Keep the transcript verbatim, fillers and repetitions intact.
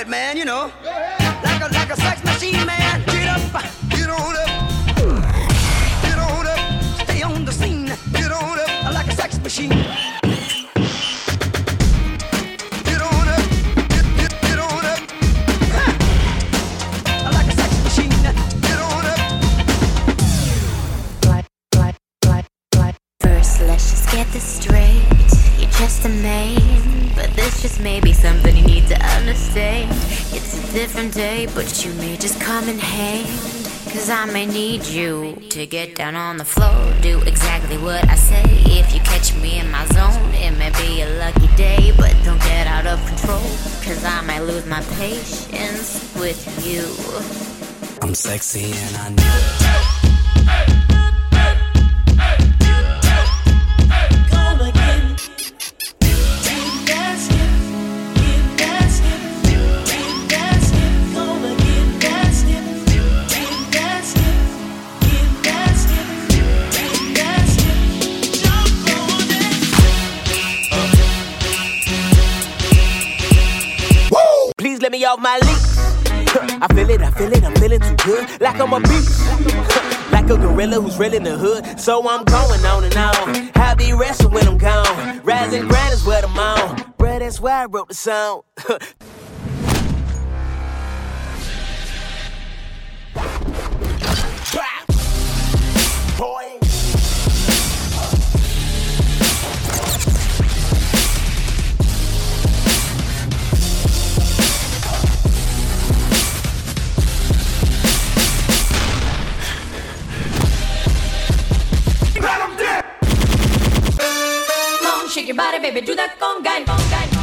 it, man, you know. Like a, like a sex machine, man. Get up, get on up. Get on up. Stay on the scene. Get on up. Like a sex machine. Get on up. Get, get, get on up. Ha! Like a sex machine. Get on up. Like, like, like, like. First, let's just get this straight. You're just a man, but this just may be something you need to understand. It's a different day, but you may just come in hand. Cause I may need you to get down on the floor, do exactly what I say. If you catch me in my zone, it may be a lucky day, but don't get out of control, cause I might lose my patience with you. I'm sexy and I know it. Please let me off my leash. I feel it, I feel it, I'm feeling too good. Like I'm a beast. Like a gorilla who's real in the hood. So I'm going on and on. I be resting when I'm gone. Rise and grind is what I'm on. Bruh, that's why I wrote the song. Boy. Shake your body, baby, do that conga, conga.